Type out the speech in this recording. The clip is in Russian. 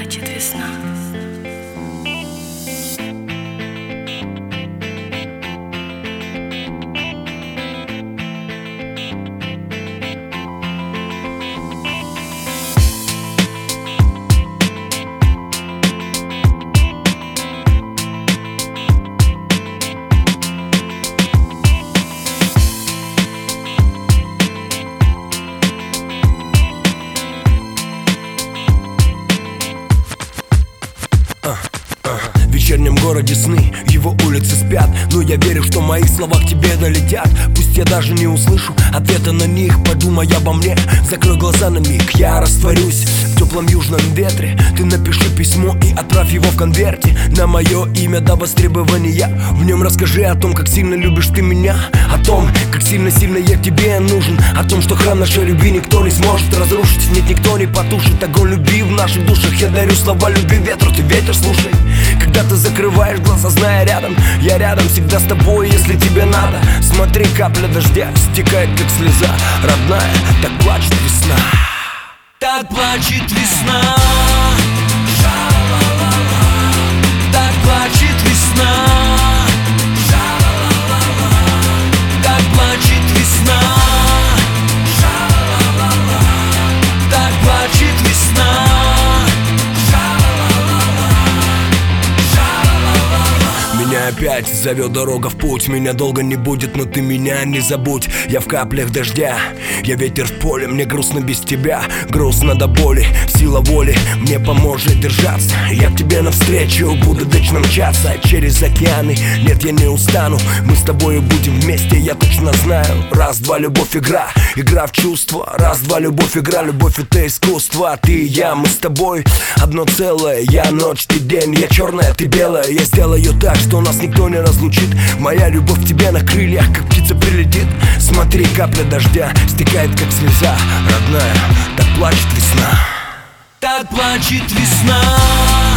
плачет весна. В вечернем городе сны, его улицы спят, но я верю, что мои слова к тебе долетят. Пусть я даже не услышу ответа на них, подумай обо мне, закрой глаза на миг. Я растворюсь в теплом южном ветре. Ты напиши письмо и отправь его в конверте на мое имя до востребования. В нем расскажи о том, как сильно любишь ты меня, о том, как сильно-сильно я тебе нужен, о том, что храм нашей любви никто не сможет разрушить. Нет, никто не потушит огонь любви в наших душах. Я дарю слова любви ветру, ты ветер слушай. Когда ты закрываешь глаза, зная рядом, я рядом всегда с тобой, если тебе надо. Смотри, капля дождя стекает, как слеза. Родная, так плачет весна. Так плачет весна. Так плачет весна. Так плачет весна. Так плачет весна. Меня опять зовет дорога в путь. Меня долго не будет, но ты меня не забудь. Я в каплях дождя, я ветер в поле. Мне грустно без тебя, грустно до боли. Сила воли мне поможет держаться. Я к тебе навстречу буду вечно мчаться через океаны. Нет, я не устану, мы с тобой будем вместе, я точно знаю. Раз-два, любовь, игра, игра в чувства. Раз-два, любовь, игра, любовь это искусство. Ты и я, мы с тобой одно целое. Я ночь, ты день, я черная, ты белая. Я сделаю так, что нас никто не разлучит. Моя любовь к тебе на крыльях, как птица прилетит. Смотри, капля дождя стекает, как слеза. Родная, так плачет весна. Так плачет весна.